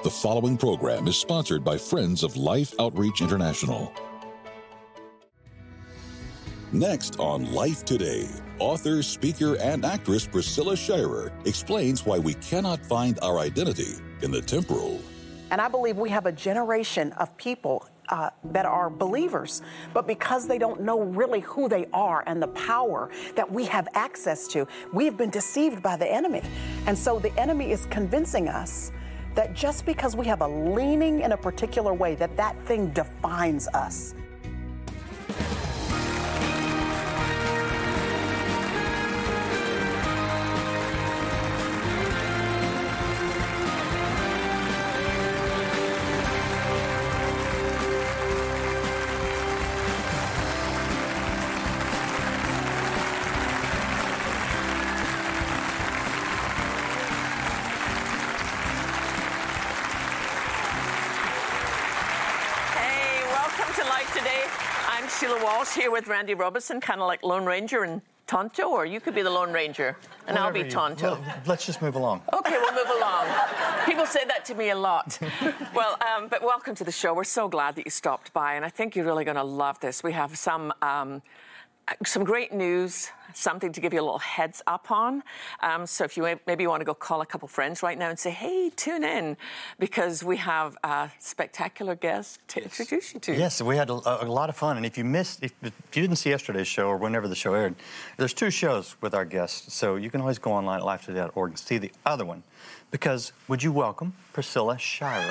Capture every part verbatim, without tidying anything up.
The following program is sponsored by Friends of Life Outreach International. Next on Life Today, author, speaker, and actress Priscilla Shirer explains why we cannot find our identity in the temporal. And I believe we have a generation of people uh, that are believers, but because they don't know really who they are and the power that we have access to, we've been deceived by the enemy. And so the enemy is convincing us that just because we have a leaning in a particular way, that that thing defines us. Here with Randy Robison, kind of like Lone Ranger and Tonto, or you could be the Lone Ranger and Whatever I'll be you, Tonto. Well, let's just move along. Okay, we'll move along. People say that to me a lot. Well, um, but welcome to the show. We're so glad that you stopped by, and I think you're really going to love this. We have some um, some great news, something to give you a little heads up on. Um, so if you maybe you want to go call a couple friends right now and say, hey, tune in, because we have a spectacular guest to yes. introduce you to. Yes, we had a, a lot of fun. And if you missed, if, if you didn't see yesterday's show or whenever the show aired, there's two shows with our guests. So you can always go online at life today dot org and see the other one. Because would you welcome Priscilla Shirer?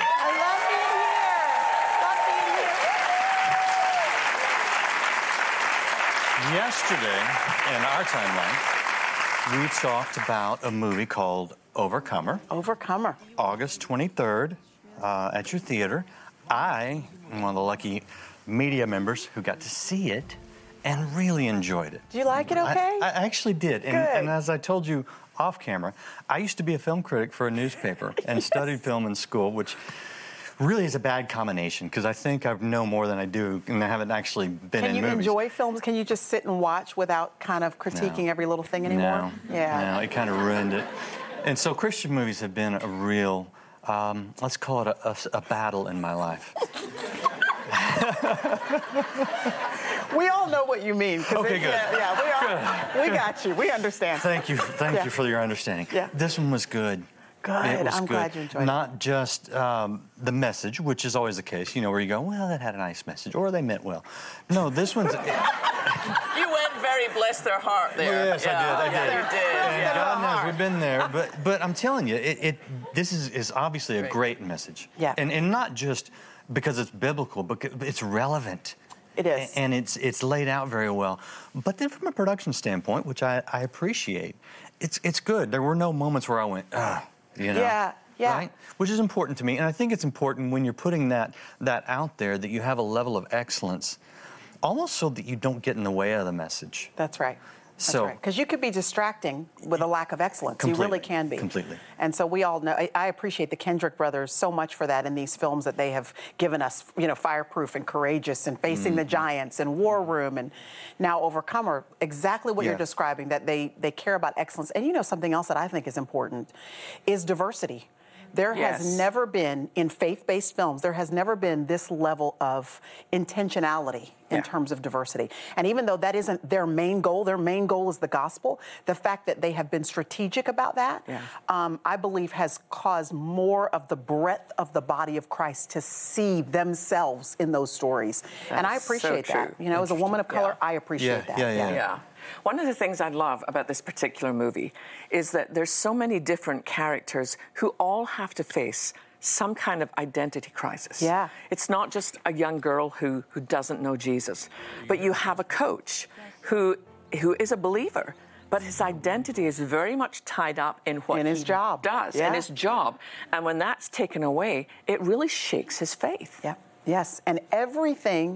Yesterday, in our timeline, we talked about a movie called Overcomer. Overcomer. August twenty-third uh, at your theater. I am one of the lucky media members who got to see it and really enjoyed it. Do you like it okay? I, I actually did. And, and as I told you off camera, I used to be a film critic for a newspaper and yes. studied film in school, which really is a bad combination, because I think I know more than I do, and I haven't actually been Can in movies. Can you enjoy films? Can you just sit and watch without kind of critiquing no. every little thing anymore? No, yeah. no, it kind of ruined it. And so Christian movies have been a real, um, let's call it a, a, a battle in my life. We all know what you mean. Okay, it, good. Yeah, yeah, we, all, we got you. We understand. Thank you. Thank yeah. you for your understanding. Yeah. This one was good. Good. It was I'm good. glad you enjoyed Not it. Not just um, the message, which is always the case, you know, where you go, well, that had a nice message, or they meant well. No, this one's... You went very bless their heart there. Yes, yeah. I did. I did. You did. And God knows we've been there, but but I'm telling you, it, it this is, is obviously a great, great message. Yeah. And and not just because it's biblical, but it's relevant. It is. And it's it's laid out very well. But then from a production standpoint, which I, I appreciate, it's it's good. There were no moments where I went, ah, you know. Yeah. Yeah. Right? Which is important to me. And I think it's important when you're putting that that out there that you have a level of excellence, almost so that you don't get in the way of the message. That's right. That's so, right. Because you could be distracting with a lack of excellence. Completely. You really can be. Completely. And so we all know, I, I appreciate the Kendrick brothers so much for that in these films that they have given us, you know, Fireproof and Courageous and Facing mm-hmm. the Giants and War Room and now Overcomer. Exactly what yeah. you're describing, that they, they care about excellence. And you know, something else that I think is important is diversity. There yes. has never been, in faith-based films, there has never been this level of intentionality in yeah. terms of diversity. And even though that isn't their main goal, their main goal is the gospel, the fact that they have been strategic about that, yeah. um, I believe has caused more of the breadth of the body of Christ to see themselves in those stories. That's and I appreciate so that. You know, as a woman of color, yeah. I appreciate yeah, that. Yeah, yeah, yeah. yeah. One of the things I love about this particular movie is that there's so many different characters who all have to face some kind of identity crisis. Yeah. It's not just a young girl who, who doesn't know Jesus, but you have a coach who who is a believer, but his identity is very much tied up in what in his he job. does, yeah. in his job. And when that's taken away, it really shakes his faith. Yeah. Yes. And everything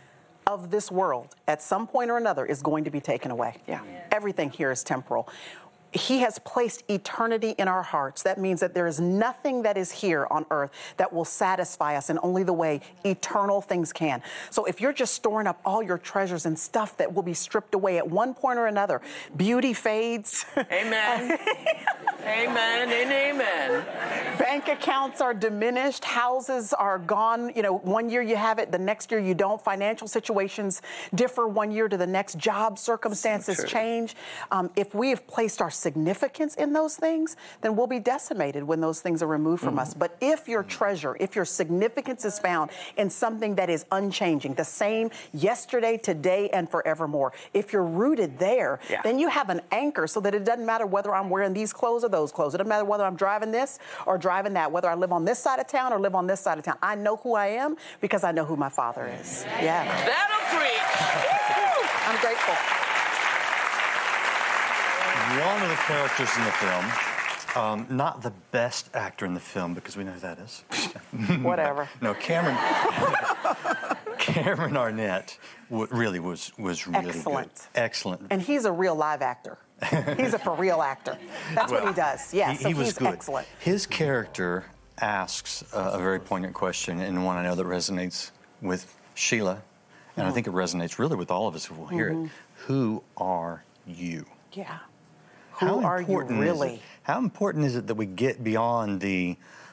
of this world, at some point or another, is going to be taken away. Yeah. Everything here is temporal. He has placed eternity in our hearts. That means that there is nothing that is here on earth that will satisfy us in only the way eternal things can. So if you're just storing up all your treasures and stuff that will be stripped away at one point or another, beauty fades. Amen. Amen and amen. Bank accounts are diminished. Houses are gone. You know, one year you have it, the next year you don't. Financial situations differ one year to the next. Job circumstances So change. Um, if we have placed our significance in those things, then we'll be decimated when those things are removed from mm. us. But if your treasure, if your significance is found in something that is unchanging, the same yesterday, today, and forevermore, if you're rooted there, yeah. then you have an anchor so that it doesn't matter whether I'm wearing these clothes or those clothes. It doesn't matter whether I'm driving this or driving that, whether I live on this side of town or live on this side of town. I know who I am because I know who my Father is. Yeah. That'll preach. I'm grateful. One of the characters in the film, um, not the best actor in the film because we know who that is. Whatever. No, Cameron. Cameron Arnett w- really was was really excellent. good. Excellent. And he's a real live actor. He's a for real actor. That's well, what he does. Yeah, he, so he was he's good. excellent. His character asks uh, a very poignant question, and one I know that resonates with Sheila, and mm-hmm. I think it resonates really with all of us who will hear mm-hmm. it. Who are you? Yeah. Who How are you really? It, how important is it that we get beyond the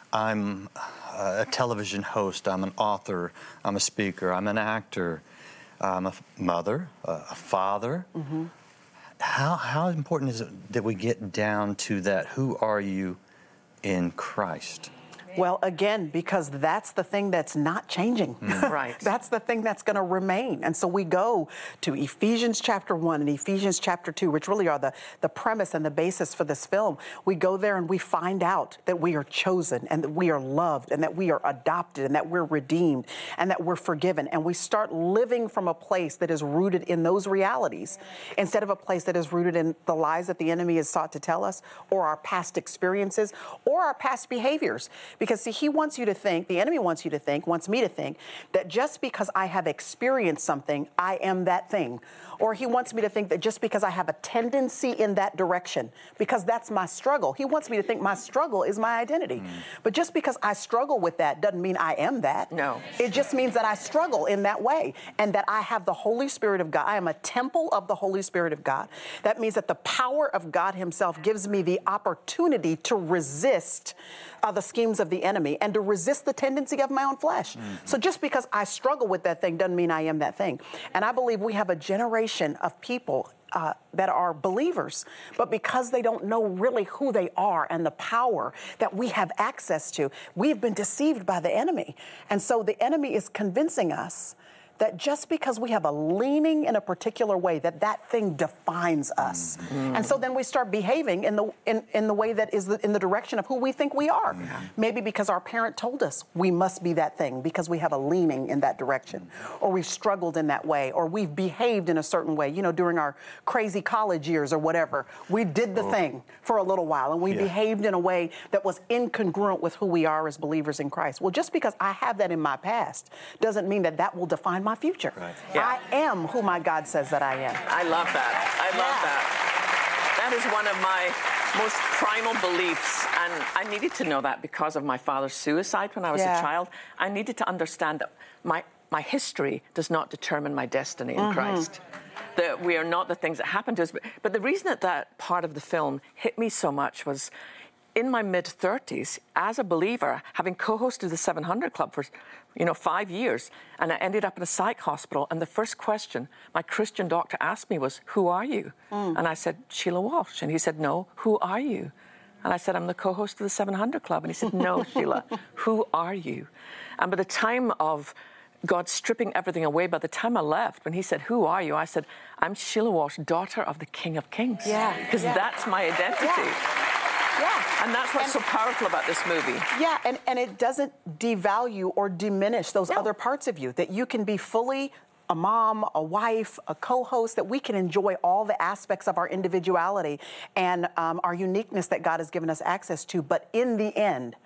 I'm a television host, I'm an author, I'm a speaker, I'm an actor, I'm a mother, a father. Mm-hmm. How how important is it that we get down to that? Who are you in Christ? Well, again, because that's the thing that's not changing. Mm. Right. That's the thing that's going to remain. And so we go to Ephesians chapter one and Ephesians chapter two, which really are the, the premise and the basis for this film. We go there and we find out that we are chosen and that we are loved and that we are adopted and that we're redeemed and that we're forgiven. And we start living from a place that is rooted in those realities instead of a place that is rooted in the lies that the enemy has sought to tell us or our past experiences or our past behaviors. Because, see, he wants you to think, the enemy wants you to think, wants me to think, that just because I have experienced something, I am that thing. Or he wants me to think that just because I have a tendency in that direction, because that's my struggle. He wants me to think my struggle is my identity. Mm. But just because I struggle with that doesn't mean I am that. No. It just means that I struggle in that way and that I have the Holy Spirit of God. I am a temple of the Holy Spirit of God. That means that the power of God himself gives me the opportunity to resist uh, the schemes of the enemy and to resist the tendency of my own flesh. Mm-hmm. So just because I struggle with that thing doesn't mean I am that thing. And I believe we have a generation of people uh, that are believers, but because they don't know really who they are and the power that we have access to, we've been deceived by the enemy. And so the enemy is convincing us that just because we have a leaning in a particular way, that that thing defines us. Mm-hmm. And so then we start behaving in the in, in the way that is the, in the direction of who we think we are. Mm-hmm. Maybe because our parent told us we must be that thing because we have a leaning in that direction. Mm-hmm. Or we've struggled in that way, or we've behaved in a certain way. You know, during our crazy college years or whatever, we did the oh. thing for a little while, and we yeah. behaved in a way that was incongruent with who we are as believers in Christ. Well, just because I have that in my past doesn't mean that that will define my future. Right. Yeah. I am who my God says that I am. I love that. I love yeah. that. That is one of my most primal beliefs, and I needed to know that because of my father's suicide when I was yeah. a child. I needed to understand that my, my history does not determine my destiny in mm-hmm. Christ. That we are not the things that happen to us. But, but the reason that that part of the film hit me so much was in my mid-thirties, as a believer, having co-hosted the seven hundred Club for, you know, five years, and I ended up in a psych hospital, and the first question my Christian doctor asked me was, who are you? Mm. And I said, Sheila Walsh. And he said, no, who are you? And I said, I'm the co-host of the seven hundred Club. And he said, no, Sheila, who are you? And by the time of God stripping everything away, by the time I left, when he said, who are you? I said, I'm Sheila Walsh, daughter of the King of Kings. Yeah. Because yeah. that's my identity. Yeah. Yeah. And that's what's and, so powerful about this movie. Yeah, and, and it doesn't devalue or diminish those no. other parts of you, that you can be fully a mom, a wife, a co-host, that we can enjoy all the aspects of our individuality and um, our uniqueness that God has given us access to. But in the end,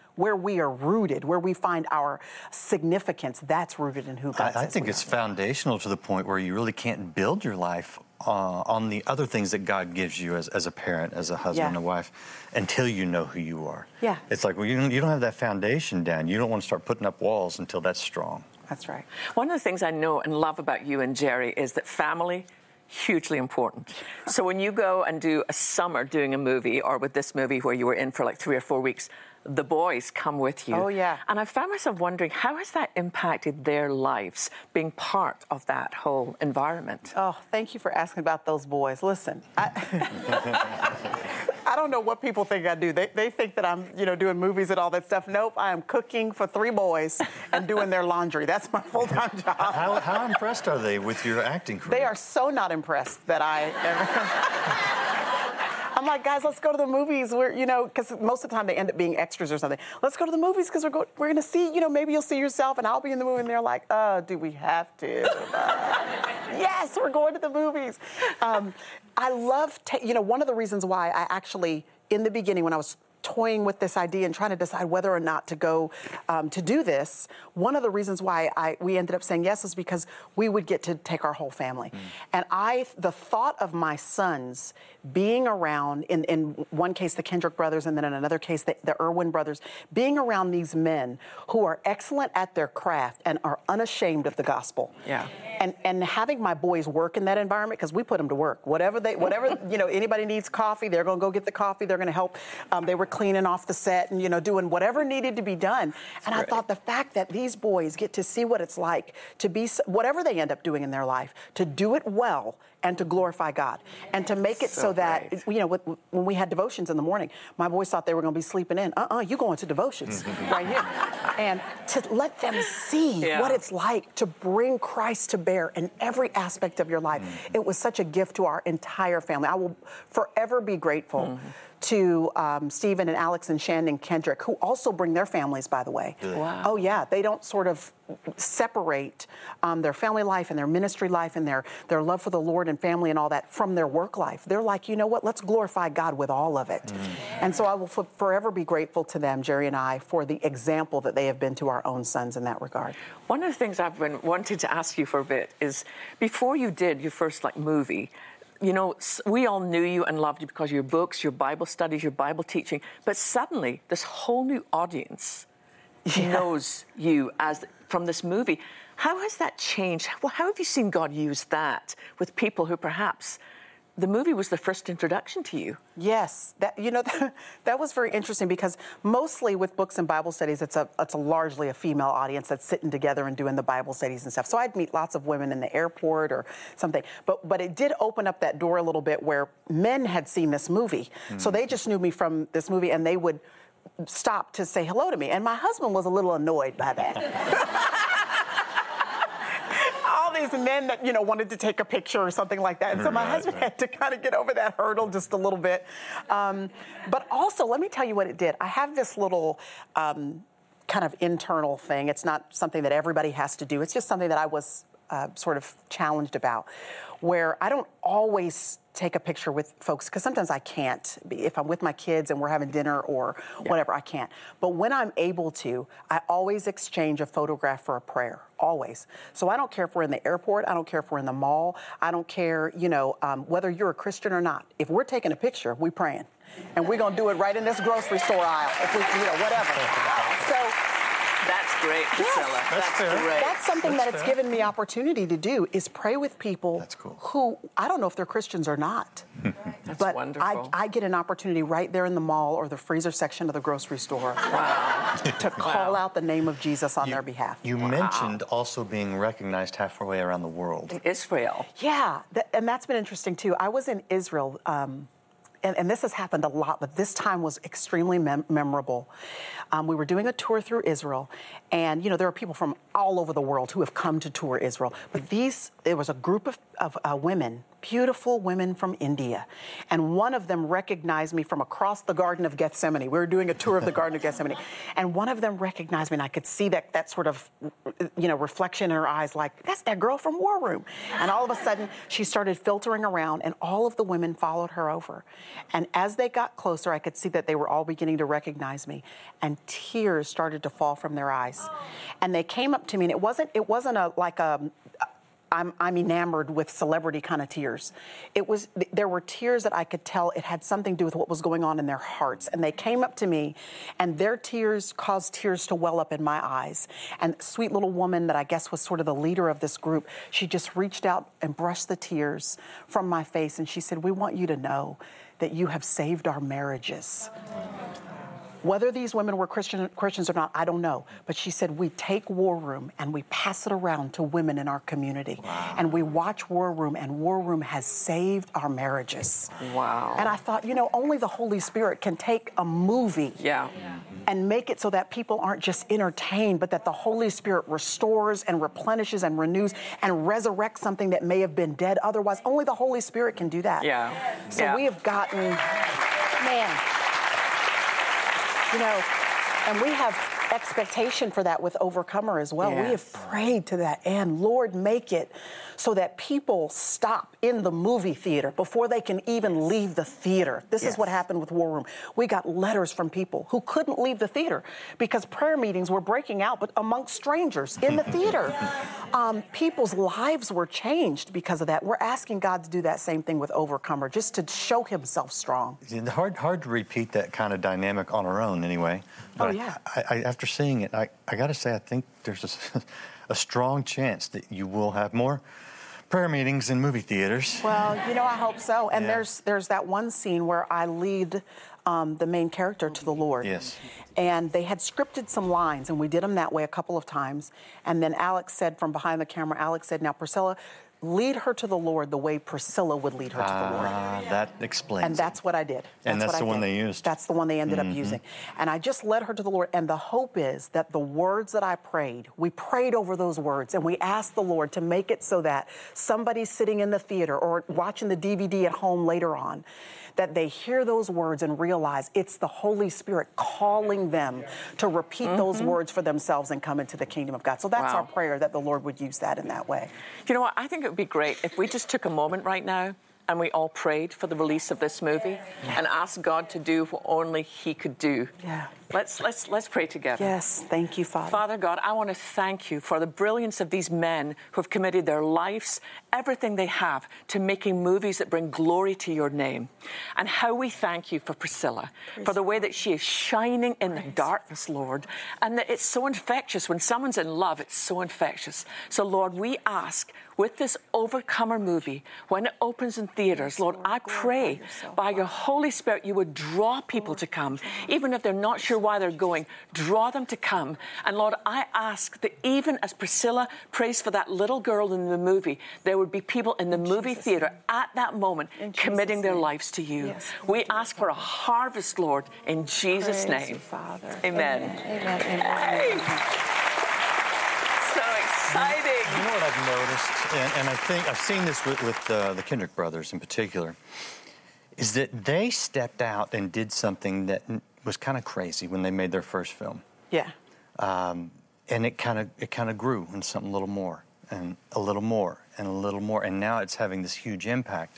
where we are rooted, where we find our significance, that's rooted in who God I, says I think we it's are. foundational to the point where you really can't build your life uh, on the other things that God gives you as, as a parent, as a husband, Yeah. and a wife, until you know who you are. Yeah. It's like, well, you don't, you don't have that foundation down. You don't want to start putting up walls until that's strong. That's right. One of the things I know and love about you and Jerry is that family, hugely important. So when you go and do a summer doing a movie, or with this movie where you were in for like three or four weeks, the boys come with you. Oh, yeah. And I found myself wondering, how has that impacted their lives, being part of that whole environment? Oh, thank you for asking about those boys. Listen, I, I don't know what people think I do. They, they think that I'm, you know, doing movies and all that stuff. Nope, I am cooking for three boys and doing their laundry. That's my full-time job. How, how impressed are they with your acting career? They are so not impressed that I ever... I'm like, guys, let's go to the movies. We're, you know, because most of the time they end up being extras or something. Let's go to the movies because we're go- we're going to see, you know, maybe you'll see yourself and I'll be in the movie. And they're like, oh, do we have to? Uh, yes, we're going to the movies. Um, I love, ta- you know, one of the reasons why I actually, in the beginning when I was toying with this idea and trying to decide whether or not to go um, to do this, one of the reasons why I we ended up saying yes is because we would get to take our whole family. Mm. And I, the thought of my sons being around, in, in one case the Kendrick brothers, and then in another case the, the Irwin brothers, being around these men who are excellent at their craft and are unashamed of the gospel. Yeah. And and having my boys work in that environment, because we put them to work. Whatever they, whatever you know, anybody needs coffee, they're going to go get the coffee. They're going to help. Um, they were cleaning off the set and you know doing whatever needed to be done. That's and great. I thought the fact that these boys get to see what it's like to be whatever they end up doing in their life, to do it well and to glorify God, and to make it so, So that great. you know with, when we had devotions in the morning, my boys thought they were going to be sleeping in. Uh-uh, you going to devotions right here, and to let them see Yeah. what it's like to bring Christ to bear in every aspect of your life. Mm-hmm. It was such a gift to our entire family. I will forever be grateful mm-hmm. to um, Stephen and Alex and Shannon and Kendrick, who also bring their families, by the way. Good. Wow. Oh, yeah. They don't sort of separate um, their family life and their ministry life and their, their love for the Lord and family and all that from their work life. They're like, you know what? Let's glorify God with all of it. Mm. And so I will f- forever be grateful to them, Jerry and I, for the example that they have been to our own sons in that regard. One of the things I've been wanting to ask you for a bit is, before you did your first like movie, you know, we all knew you and loved you because of your books, your Bible studies, your Bible teaching, but suddenly this whole new audience yeah. knows you as from this movie. How has that changed? Well, how have you seen God use that with people who perhaps the movie was the first introduction to you? Yes, that you know that, that was very interesting because mostly with books and Bible studies, it's a it's a largely a female audience that's sitting together and doing the Bible studies and stuff. So I'd meet lots of women in the airport or something. But but it did open up that door a little bit where men had seen this movie, mm. so they just knew me from this movie, and they would stop to say hello to me. And my husband was a little annoyed by that. All these men that, you know, wanted to take a picture or something like that. And so my right, husband right. had to kind of get over that hurdle just a little bit. Um, but also, let me tell you what it did. I have this little um, kind of internal thing. It's not something that everybody has to do. It's just something that I was uh, sort of challenged about, where I don't always take a picture with folks, because sometimes I can't. If I'm with my kids and we're having dinner or yeah. whatever, I can't. But when I'm able to, I always exchange a photograph for a prayer, always. So I don't care if we're in the airport, I don't care if we're in the mall, I don't care, you know, um, whether you're a Christian or not. If we're taking a picture, we praying. And we're going to do it right in this grocery store aisle, if we, you know, whatever. So that's great, Priscilla. Yes. That's, That's fair. great. That's something That's that it's fair. given me opportunity to do, is pray with people That's cool. who, I don't know if they're Christians or not. That's but wonderful. I, I get an opportunity right there in the mall or the freezer section of the grocery store Wow. to call Wow. out the name of Jesus on You- their behalf. You Wow. mentioned also being recognized halfway around the world. In Israel. Yeah, th- and that's been interesting too. I was in Israel, um, and, and this has happened a lot, but this time was extremely mem- memorable. Um, we were doing a tour through Israel, and you know there are people from all over the world who have come to tour Israel. But these, there was a group of, of uh, women beautiful women from India. And one of them recognized me from across the Garden of Gethsemane. We were doing a tour of the Garden of Gethsemane. And one of them recognized me, and I could see that, that sort of, you know, reflection in her eyes, like, that's that girl from War Room. And all of a sudden, she started filtering around, and all of the women followed her over. And as they got closer, I could see that they were all beginning to recognize me. And tears started to fall from their eyes. And they came up to me, and it wasn't, it wasn't a, like a, I'm, I'm enamored with celebrity kind of tears. It was, there were tears that I could tell it had something to do with what was going on in their hearts. And they came up to me, and their tears caused tears to well up in my eyes. And the sweet little woman that I guess was sort of the leader of this group, she just reached out and brushed the tears from my face. And she said, we want you to know that you have saved our marriages. Whether these women were Christian, Christians or not, I don't know. But she said, we take War Room and we pass it around to women in our community. Wow. And we watch War Room, and War Room has saved our marriages. Wow. And I thought, you know, only the Holy Spirit can take a movie yeah. Yeah. and make it so that people aren't just entertained, but that the Holy Spirit restores and replenishes and renews and resurrects something that may have been dead otherwise. Only the Holy Spirit can do that. Yeah. So yeah. we have gotten, man, you know, and we have expectation for that with Overcomer as well. Yes. We have prayed to that end. Lord, make it so that people stop in the movie theater before they can even leave the theater. This yes. is what happened with War Room. We got letters from people who couldn't leave the theater because prayer meetings were breaking out, but amongst strangers in the theater. Um, people's lives were changed because of that. We're asking God to do that same thing with Overcomer, just to show himself strong. It's hard, hard to repeat that kind of dynamic on our own anyway. But oh, yeah. I, I, after seeing it, I, I got to say, I think there's a, a strong chance that you will have more prayer meetings in movie theaters. Well, you know, I hope so. And Yeah. there's there's that one scene where I lead um, the main character to the Lord. Yes. And they had scripted some lines, and we did them that way a couple of times. And then Alex said from behind the camera, Alex said, now, Priscilla, lead her to the Lord the way Priscilla would lead her to the Lord. Ah, that explains And that's what I did. And that's what the I one did. they used. That's the one they ended Mm-hmm. up using. And I just led her to the Lord. And the hope is that the words that I prayed, we prayed over those words, and we asked the Lord to make it so that somebody sitting in the theater or watching the D V D at home later on, that they hear those words and realize it's the Holy Spirit calling them to repeat mm-hmm. those words for themselves and come into the kingdom of God. So that's Wow. our prayer, that the Lord would use that in that way. You know what? I think it would be great if we just took a moment right now and we all prayed for the release of this movie yeah. and asked God to do what only He could do. Yeah. Let's let's let's pray together. Yes, thank you, Father. Father God, I want to thank you for the brilliance of these men who have committed their lives, everything they have, to making movies that bring glory to your name. And how we thank you for Priscilla, Praise for the way that she is shining in Praise the darkness, Lord, and that it's so infectious. When someone's in love, it's so infectious. So, Lord, we ask with this Overcomer movie, when it opens in theaters, Lord, I pray by your Holy Spirit you would draw people to come, even if they're not sure why they're going. Draw them to come. And Lord, I ask that even as Priscilla prays for that little girl in the movie, there would be people in the in movie Jesus theater name. At that moment in committing Jesus their name. Lives to you. Yes, we ask for a harvest, Lord, in Jesus' Praise name. You, Father. Amen. Amen. Amen. Amen. Hey. So exciting. You know what I've noticed, and, and I think I've seen this with, with uh, the Kendrick brothers in particular, is that they stepped out and did something that was kind of crazy when they made their first film. Yeah. Um, and it kind of it kind of grew into something a little more, and a little more, and a little more, and now it's having this huge impact.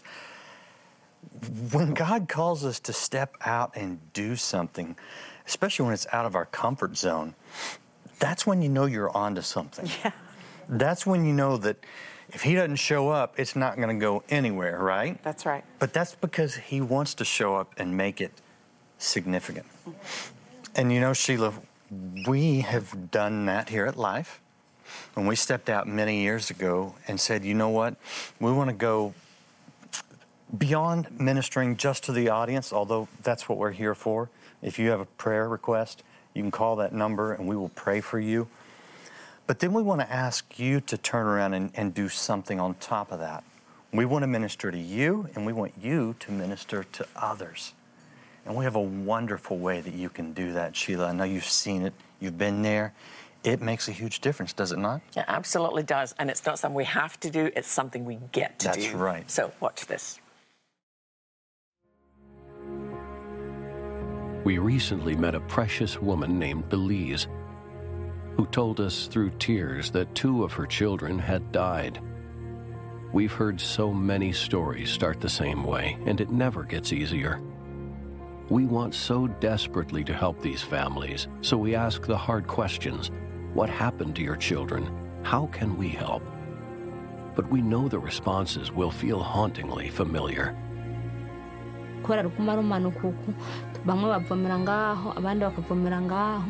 When God calls us to step out and do something, especially when it's out of our comfort zone, that's when you know you're onto something. Yeah. That's when you know that if He doesn't show up, it's not going to go anywhere, right? That's right. But that's because He wants to show up and make it significant. And you know, Sheila, we have done that here at Life. When we stepped out many years ago and said, you know what, we want to go beyond ministering just to the audience, although that's what we're here for. If you have a prayer request, you can call that number and we will pray for you. But then we want to ask you to turn around and, and do something on top of that. We want to minister to you, and we want you to minister to others. And we have a wonderful way that you can do that, Sheila. I know you've seen it. You've been there. it makes a huge difference, does it not? It absolutely does. And it's not something we have to do, it's something we get to That's do. That's right. So watch this. We recently met a precious woman named Belize, who told us through tears that two of her children had died. We've heard so many stories start the same way, and it never gets easier. We want so desperately to help these families, so we ask the hard questions. What happened to your children? How can we help? But we know the responses will feel hauntingly familiar. kubera rukuma rumanuka uku bamwe bavomera ngaho abandi bakavomera ngaho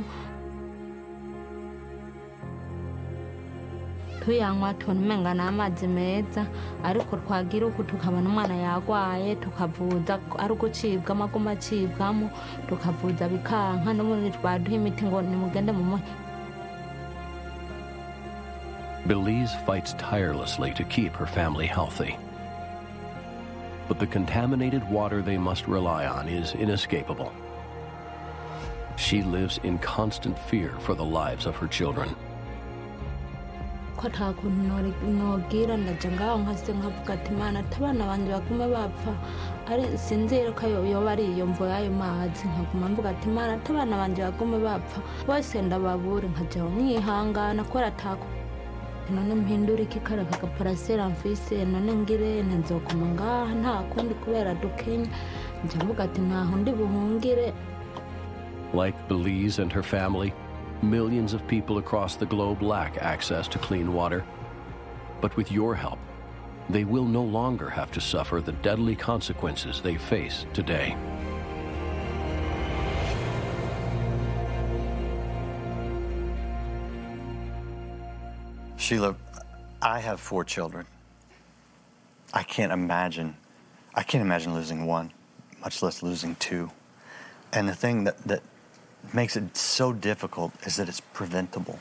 tuyanywa tubona umenga ni amazi meza ariko twagira uku tukabona umwana yagwaye tukavuza ari ugucibwa amagoma acibwamo tukavuza bikanka n'ubundi twaduha imiti ngo nimugende mu muhe. Belize fights tirelessly to keep her family healthy. But the contaminated water they must rely on is inescapable. She lives in constant fear for the lives of her children. ko takuntu nogira ndaje ngaho nkase nkavuga ati Mana tabana banje bakume bapfa ari sinzira ko yoba ari iyo mvo yayo mazi nkaguma mvuga ati Mana tabana banje bakume bapfa bose ndababure nkajaho nihangana ko ratako none mpindura iki kara kagaparasera mfise none ngire ntazokoma ngaha nta kundi kubera dukenya nje mvuga ati ntaho ndi buhungire. Like Belize and her family, millions of people across the globe lack access to clean water. But with your help, they will no longer have to suffer the deadly consequences they face today. Sheila, I have four children. I can't imagine, I can't imagine losing one, much less losing two. And the thing that, that makes it so difficult is that it's preventable.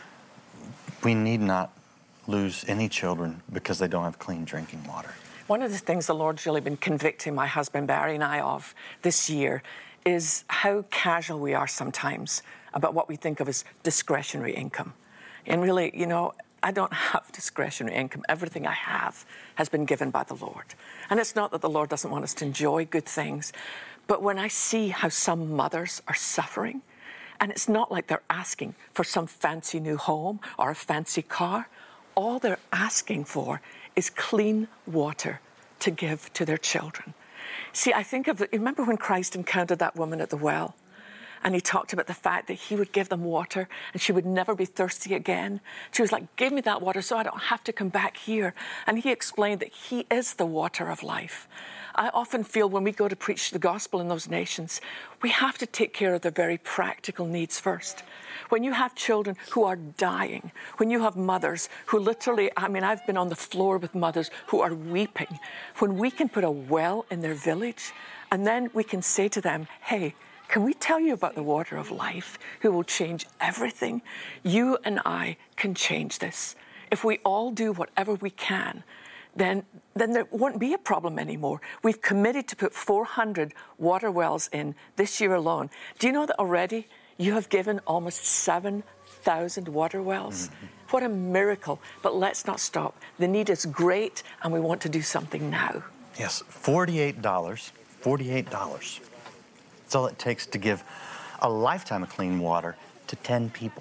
We need not lose any children because they don't have clean drinking water. One of the things the Lord's really been convicting my husband Barry and I of this year is how casual we are sometimes about what we think of as discretionary income. And really, you know, I don't have discretionary income. Everything I have has been given by the Lord. And it's not that the Lord doesn't want us to enjoy good things, but when I see how some mothers are suffering, and it's not like they're asking for some fancy new home or a fancy car, all they're asking for is clean water to give to their children. See, I think of, the, remember when Christ encountered that woman at the well? And he talked about the fact that he would give them water and she would never be thirsty again. She was like, give me that water so I don't have to come back here. And he explained that he is the water of life. I often feel when we go to preach the gospel in those nations, we have to take care of their very practical needs first. When you have children who are dying, when you have mothers who literally, I mean, I've been on the floor with mothers who are weeping, when we can put a well in their village and then we can say to them, hey, can we tell you about the water of life who will change everything? You and I can change this. If we all do whatever we can, then, then there won't be a problem anymore. We've committed to put four hundred water wells in this year alone. Do you know that already you have given almost seven thousand water wells? Mm-hmm. What a miracle. But let's not stop. The need is great and we want to do something now. Yes, forty-eight dollars. forty-eight dollars. That's all it takes to give a lifetime of clean water to ten people.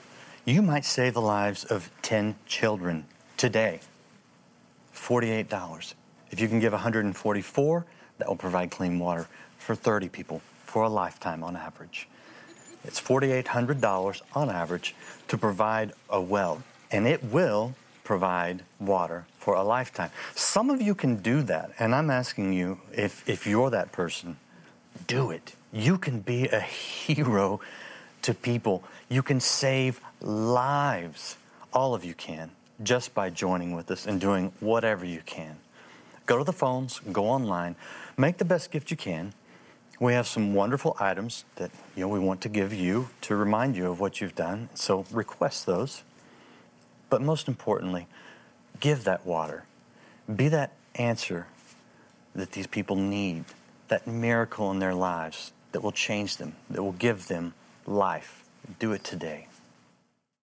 You might save the lives of ten children today. forty-eight dollars. If you can give one hundred forty-four, that will provide clean water for thirty people for a lifetime on average. It's four thousand eight hundred dollars on average to provide a well, and it will provide water for a lifetime. Some of you can do that, and I'm asking you, if, if you're that person, do it. You can be a hero to people. You can save lives. All of you can, just by joining with us and doing whatever you can. Go to the phones, go online, make the best gift you can. We have some wonderful items that you know we want to give you to remind you of what you've done. So request those. But most importantly, give that water. Be that answer that these people need, that miracle in their lives that will change them, that will give them life. Do it today.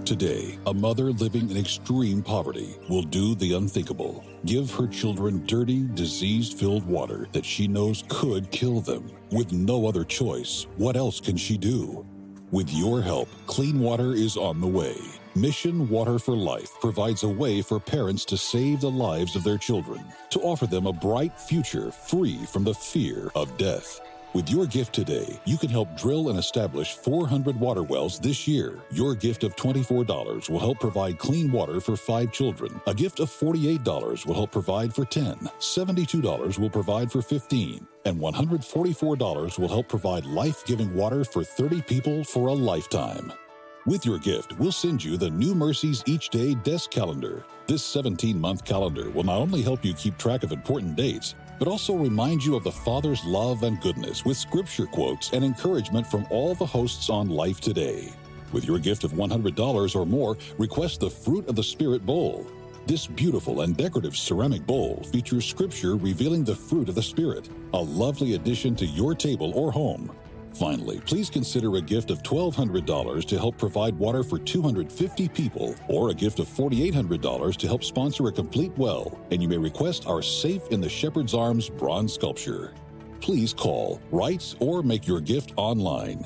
today, a mother living in extreme poverty will do the unthinkable. Give her children dirty, disease-filled water that she knows could kill them. With no other choice, what else can she do? With your help, clean water is on the way. Mission Water for Life provides a way for parents to save the lives of their children, to offer them a bright future free from the fear of death. With your gift today, you can help drill and establish four hundred water wells this year. Your gift of twenty-four dollars will help provide clean water for five children. A gift of forty-eight dollars will help provide for ten. seventy-two dollars will provide for fifteen. And one hundred forty-four dollars will help provide life-giving water for thirty people for a lifetime. With your gift, we'll send you the New Mercies Each Day Desk Calendar. This seventeen-month calendar will not only help you keep track of important dates, but also remind you of the Father's love and goodness with scripture quotes and encouragement from all the hosts on Life Today. With your gift of one hundred dollars or more, request the Fruit of the Spirit Bowl. This beautiful and decorative ceramic bowl features scripture revealing the fruit of the Spirit, a lovely addition to your table or home. Finally, please consider a gift of twelve hundred dollars to help provide water for two hundred fifty people, or a gift of four thousand eight hundred dollars to help sponsor a complete well, and you may request our Safe in the Shepherd's Arms bronze sculpture. Please call, write, or make your gift online.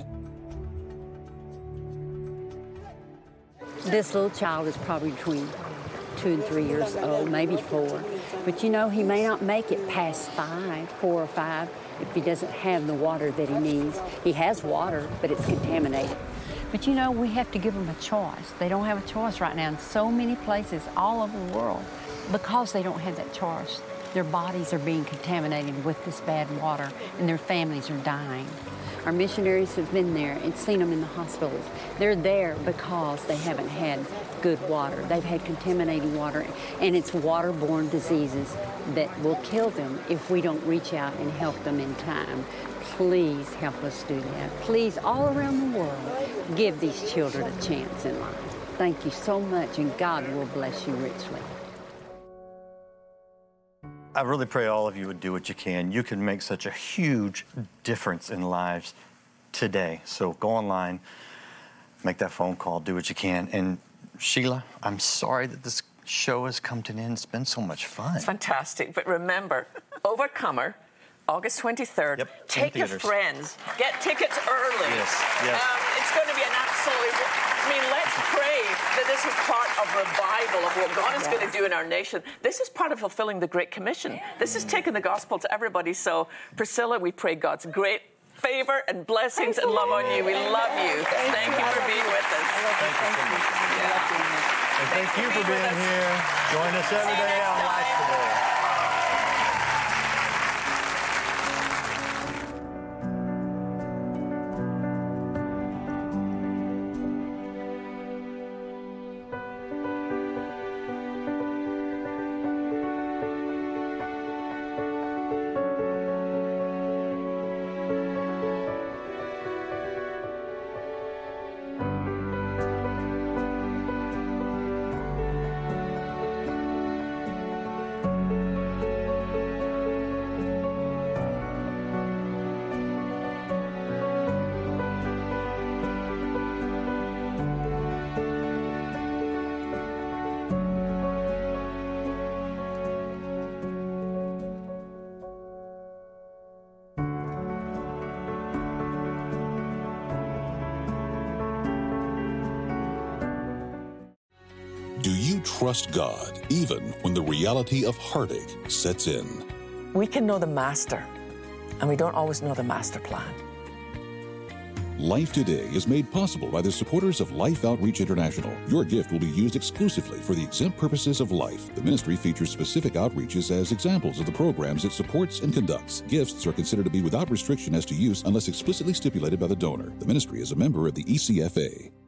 This little child is probably between two and three years old, maybe four. But you know, he may not make it past five, four or five, if he doesn't have the water that he needs. He has water, but it's contaminated. But you know, we have to give them a choice. They don't have a choice right now in so many places all over the world. Because they don't have that choice, their bodies are being contaminated with this bad water, and their families are dying. Our missionaries have been there and seen them in the hospitals. They're there because they haven't had good water. They've had contaminated water, and it's waterborne diseases that will kill them if we don't reach out and help them in time. Please help us do that. Please, all around the world, give these children a chance in life. Thank you so much, and God will bless you richly. I really pray all of you would do what you can. You can make such a huge difference in lives today. So go online, make that phone call, do what you can. And Sheila, I'm sorry that this show has come to an end. It's been so much fun. It's fantastic. But remember, Overcomer, August twenty-third. Yep, take your friends. Get tickets early. Yes, yes. Um, it's going to be an absolutely... I mean, let's pray that this is part of revival of what God is yes. going to do in our nation. This is part of fulfilling the Great Commission. This is taking the gospel to everybody. So, Priscilla, we pray God's great favor and blessings Thanks and love on you. We love you. Thank, thank you for being with us. Thank you so much. Yeah. And thank you for being here. Join us every day on Life Today. Do you trust God even when the reality of heartache sets in? We can know the master, and we don't always know the master plan. Life Today is made possible by the supporters of Life Outreach International. Your gift will be used exclusively for the exempt purposes of life. The ministry features specific outreaches as examples of the programs it supports and conducts. Gifts are considered to be without restriction as to use unless explicitly stipulated by the donor. The ministry is a member of the E C F A.